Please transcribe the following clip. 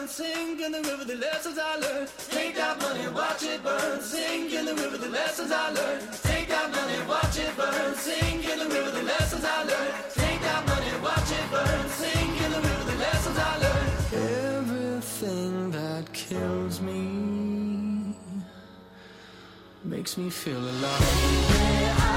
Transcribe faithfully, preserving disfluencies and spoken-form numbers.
burn. Sing in the river the lessons I learned. Take that money, watch it burn. Sing in the river the lessons I learned. Take that money, watch it burn. Sing in the river the lessons I learned. Take that money, watch it burn. Sing in the river the lessons I learned. Everything that kills me makes me feel alive.